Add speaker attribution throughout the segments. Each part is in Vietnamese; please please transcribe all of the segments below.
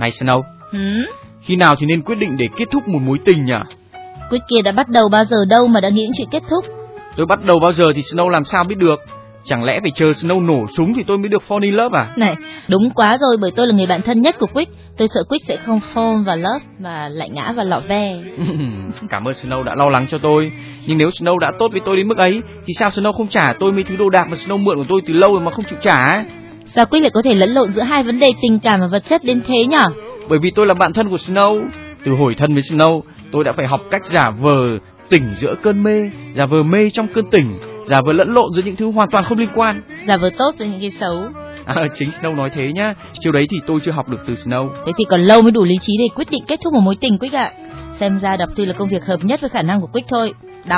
Speaker 1: Này Snow, khi nào thì nên quyết định để kết thúc một mối tình nhỉ?
Speaker 2: Quyết kia đã bắt đầu bao giờ đâu mà đã nghĩ chuyện kết thúc.
Speaker 1: Tôi bắt đầu bao giờ thì Snow làm sao biết được? Chẳng lẽ phải chờ Snow nổ súng thì tôi mới được fall in love à?
Speaker 2: Này, đúng quá rồi, bởi tôi là người bạn thân nhất của Quick. Tôi sợ Quick sẽ không fall vào love và lại ngã vào lọ ve.
Speaker 1: Cảm ơn Snow đã lo lắng cho tôi. Nhưng nếu Snow đã tốt với tôi đến mức ấy thì sao Snow không trả tôi mấy thứ đồ đạc mà Snow mượn của tôi từ lâu rồi mà không chịu trả?
Speaker 2: Sao Quick lại có thể lẫn lộn giữa hai vấn đề tình cảm và vật chất đến thế nhở?
Speaker 1: Bởi vì tôi là bạn thân của Snow. Từ hồi thân với Snow, tôi đã phải học cách giả vờ tỉnh giữa cơn mê, giả vờ mê trong cơn tỉnh, giả vờ lẫn lộn giữa những thứ hoàn toàn không liên quan,
Speaker 2: giả vờ tốt giữa những cái xấu.
Speaker 1: Chính Snow nói thế nhá. Chiêu đấy thì tôi chưa học được từ Snow.
Speaker 2: Thế thì còn lâu mới đủ lý trí để quyết định kết thúc một mối tình, Quick ạ. Xem ra đọc thư là công việc hợp nhất với khả năng của Quick thôi. Đọc.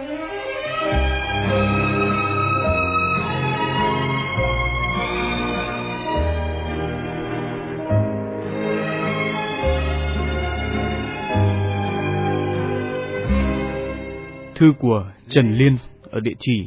Speaker 1: Thư của Trần Liên ở địa chỉ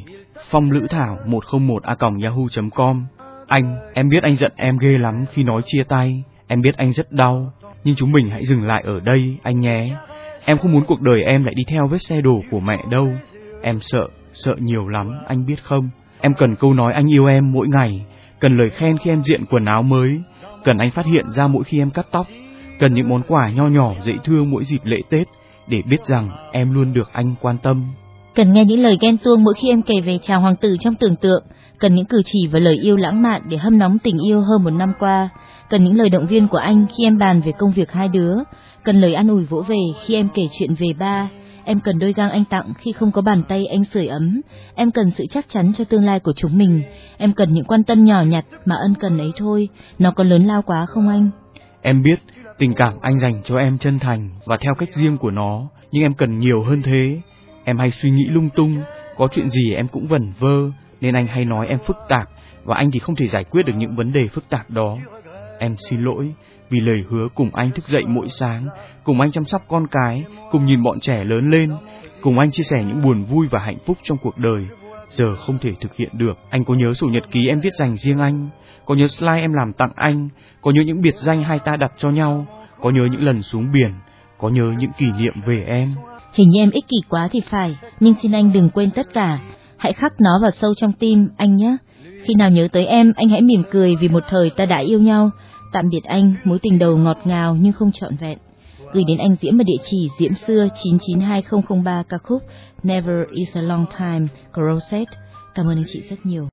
Speaker 1: fonglữ thảo101@yahoo.com. Anh, em biết anh giận em ghê lắm khi nói chia tay. Em biết anh rất đau, nhưng chúng mình hãy dừng lại ở đây anh nhé. Em không muốn cuộc đời em lại đi theo vết xe đổ của mẹ đâu. Em sợ nhiều lắm, anh biết không? Em cần câu nói anh yêu em mỗi ngày, cần lời khen khi em diện quần áo mới, cần anh phát hiện ra mỗi khi em cắt tóc, cần những món quà nho nhỏ dễ thương mỗi dịp lễ Tết để biết rằng em luôn được anh quan tâm.
Speaker 2: Cần nghe những lời ghen tuông mỗi khi em kể về chàng hoàng tử trong tưởng tượng, cần những cử chỉ và lời yêu lãng mạn để hâm nóng tình yêu hơn một năm qua, cần những lời động viên của anh khi em bàn về công việc hai đứa, cần lời an ủi vỗ về khi em kể chuyện về ba. Em cần đôi găng anh tặng khi không có bàn tay anh sưởi ấm. Em cần sự chắc chắn cho tương lai của chúng mình. Em cần những quan tâm nhỏ nhặt mà ân cần ấy thôi. Nó có lớn lao quá không anh?
Speaker 1: Em biết tình cảm anh dành cho em chân thành và theo cách riêng của nó, nhưng em cần nhiều hơn thế. Em hay suy nghĩ lung tung, có chuyện gì em cũng vẩn vơ, nên anh hay nói em phức tạp, và anh thì không thể giải quyết được những vấn đề phức tạp đó. Em xin lỗi vì lời hứa cùng anh thức dậy mỗi sáng, cùng anh chăm sóc con cái, cùng nhìn bọn trẻ lớn lên, cùng anh chia sẻ những buồn vui và hạnh phúc trong cuộc đời, giờ không thể thực hiện được. Anh có nhớ sổ nhật ký em viết dành riêng anh, có nhớ slide em làm tặng anh, có nhớ những biệt danh hai ta đặt cho nhau, có nhớ những lần xuống biển, có nhớ những kỷ niệm về em.
Speaker 2: Hình như em ích kỷ quá thì phải, nhưng xin anh đừng quên tất cả. Hãy khắc nó vào sâu trong tim anh nhé. Khi nào nhớ tới em, anh hãy mỉm cười vì một thời ta đã yêu nhau. Tạm biệt anh, mối tình đầu ngọt ngào nhưng không trọn vẹn. Gửi đến anh Diễm ở địa chỉ Diễm Xưa 992003, ca khúc Never is a long time của Rosette. Cảm ơn anh chị rất nhiều.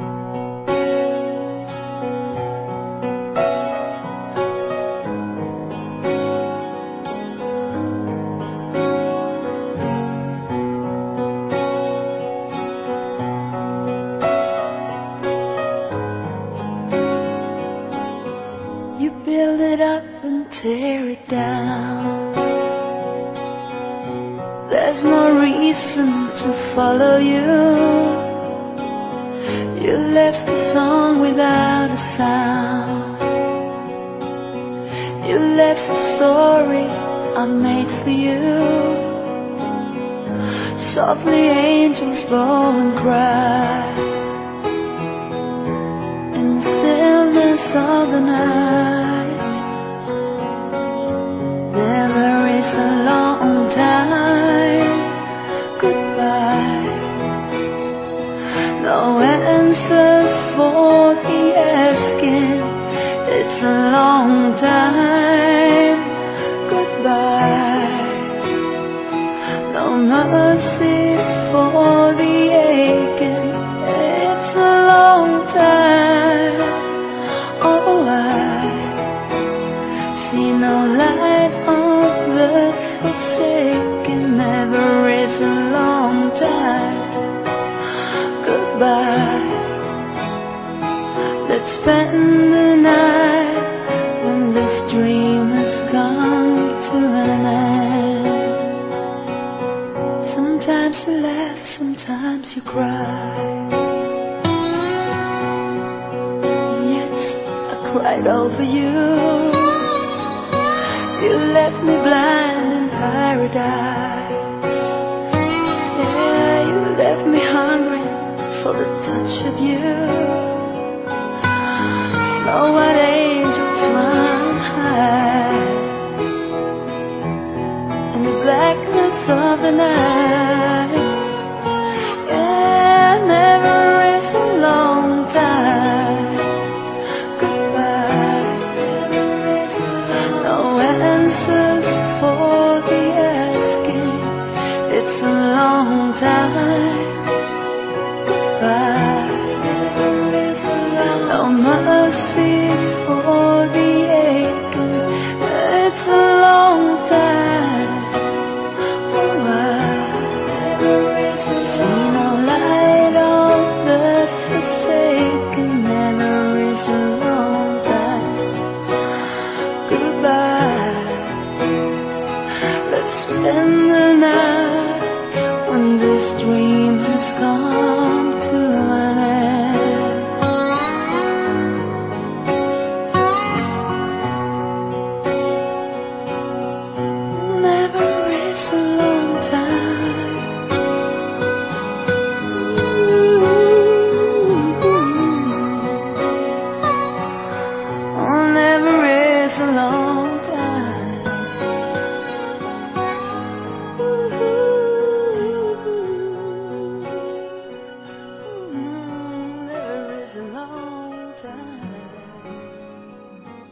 Speaker 3: Tear it down. There's no reason to follow you. You left the song without a sound. You left the story I made for you. Softly angels bow and cry in the stillness of the night. Never is a long time. Goodbye. No answers for the asking. It's a long time. Goodbye. No mercy for the aching. It's a long time. Oh, I see no light on the forsaken. Never is a long time. Goodbye. Let's spend the night when this dream has come to an end. Sometimes you laugh, sometimes you cry. Yes, I cried over you. You left me blind in paradise. Yeah, you left me hungry for the touch of you.